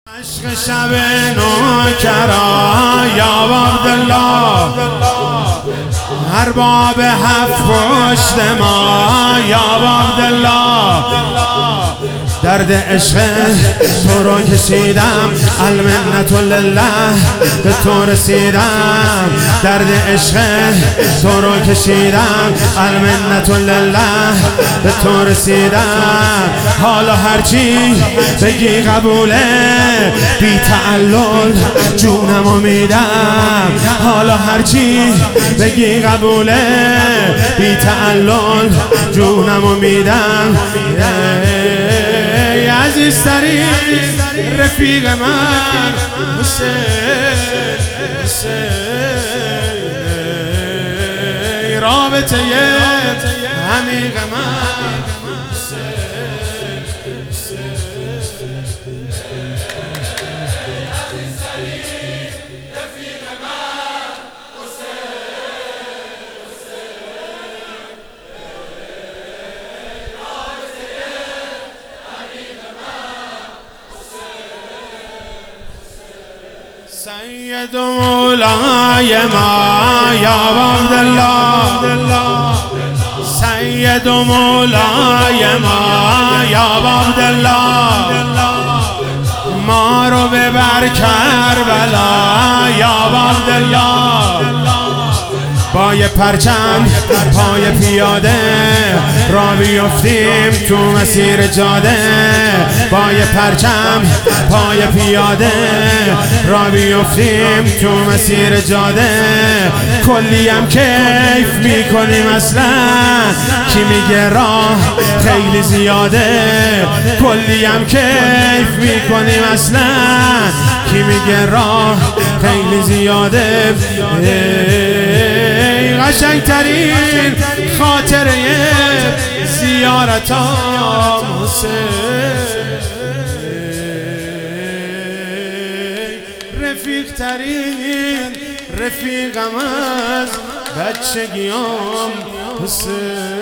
عشق شب نوکرا یا عبدالله ارباب هفت پشت ما یا عبدالله درد عشق تو رو کشیدم المنت لله به تو رسیدم درد عشق تو رو کشیدم المنت لله به تو رسیدم حالا هرچی بگی قبوله بی تعلل جونمو میدم حالا هرچی بگی قبوله بی تعلل جونمو میدم عزیزترین رفیق من حسین رابطه عمیق من سید مولای ما یا عبدالله سید مولای ما یا عبدالله ما رو ببر کربلا یا عبدالله با یه پرچم پای پیاده را بیفتیم تو مسیر جاده با یه پرچم پای پیاده را بیفتیم تو مسیر جاده کلیم کیف میکنیم اصلا کی میگه راه خیلی زیاده کلیم کیف میکنیم اصلا کی میگه راه خیلی زیاده قشنگترین خاطره زیارتام حسین رفیق ترین رفیقم از بچگیام حسین